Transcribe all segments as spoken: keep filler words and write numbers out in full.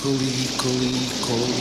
коли, і коли, і коли,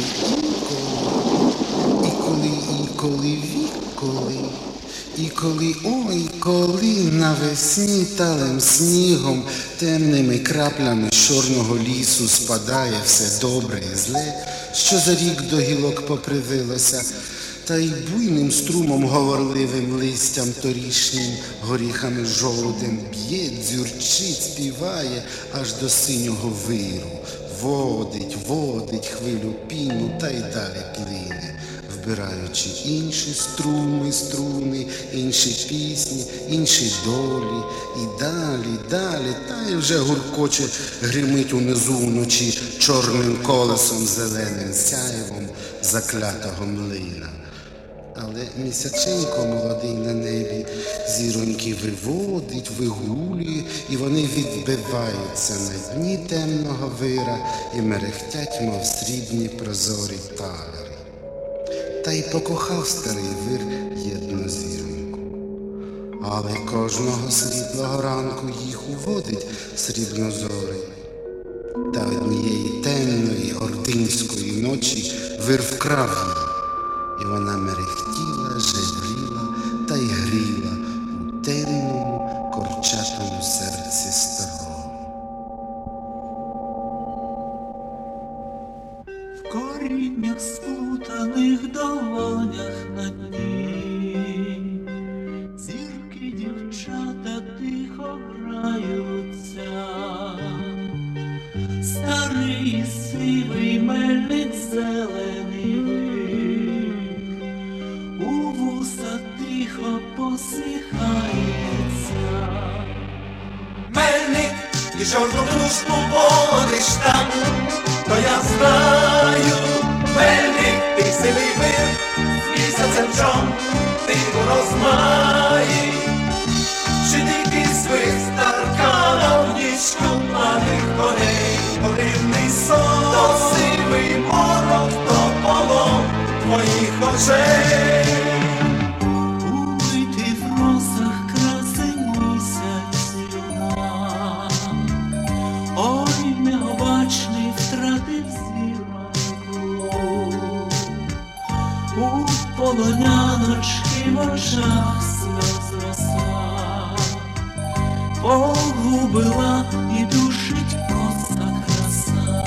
і коли, і коли, і коли, і коли, ой, коли навесні талим снігом, темними краплями з чорного лісу спадає все добре і зле, що за рік до гілок попривилося, та й буйним струмом говорливим листям торішнім, горіхами жолудем б'є, дзюрчить, співає аж до синього виру. Водить, водить хвилю піну та й далі плине, вбираючи інші струми, струни, інші пісні, інші долі. І далі, далі, та й вже гуркоче, гримить унизу вночі чорним колесом зеленим сяєвом заклятого млина. Але місяченько молодий на небі зіроньки виводить, вигулює, і вони відбиваються на дні темного вира і мерехтять, мов срібні прозорі талери. Та й покохав старий вир єдну зіроньку. Але кожного світлого ранку їх уводить срібнозорий. Та однієї темної ординської ночі вир вкрав її. І вона мерехтіла, жевріла та й гріла у темному, корчатому серці старого. В коріннях сплутаних долонях на дні зірки дівчата тихо граються. Старий сивий мельник зелений вир у вуса тихо посихається. Мельник, і чорну дружбу водиш там, то я знаю. Мельник, ти сивий вир, з місяцем чом ти розмаї. Чи дикий свист аркана в ніжку младих коней, поривний сон, то сивий морок, то полон твоїх очей. Умитий в росах красень місяць юна, ой, необачний втратив зіроньку. У полоняночки в очах сльоз роса, погубила і душить коса краса.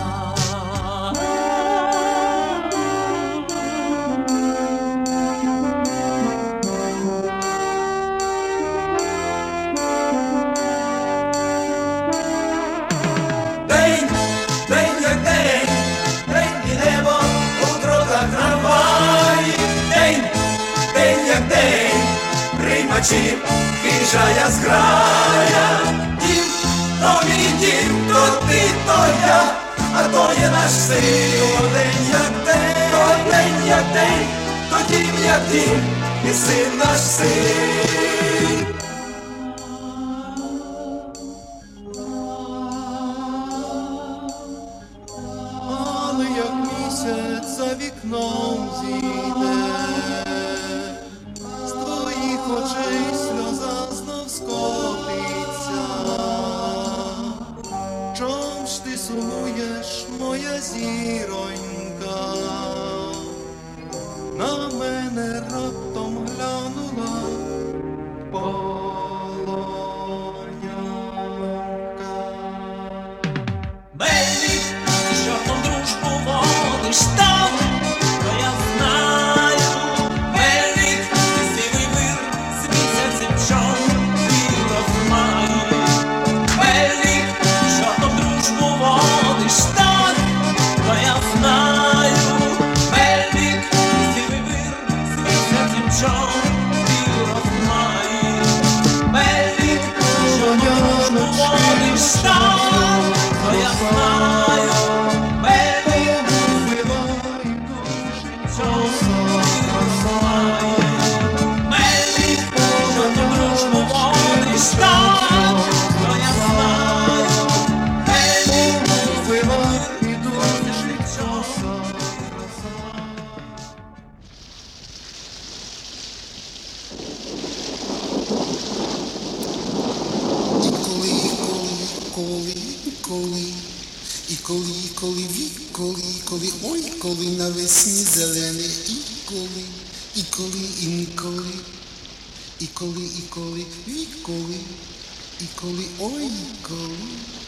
День, день як день, день і небо у дротах трамваї. День, день як день, приймачів хижая зграя. Дім, то мій дім, то ти, то я, а то є наш син. То день як день, то день як день, то дім як дім, і син наш син. Але як місяць за вікном зійде, з твоїх очей сльоза знов скотиться. Чом ж ти сумуєш, моя зіронька? На мене раптом глянула полонянка. Мельник, і чорну дружбу водиш там, то я знаю. Мельник, ти сивий вир, з місяцем чом ти розмаї. Мельник, і чорну дружбу водиш там, то я знаю. Мельник, ти сивий вир, з місяцем чом ти розмаї. І коли, і коли, відколи, і коли, ой, коли навесні зелене, і коли, і коли, інколи, і коли, і коли, відколи, і коли, ой, коли.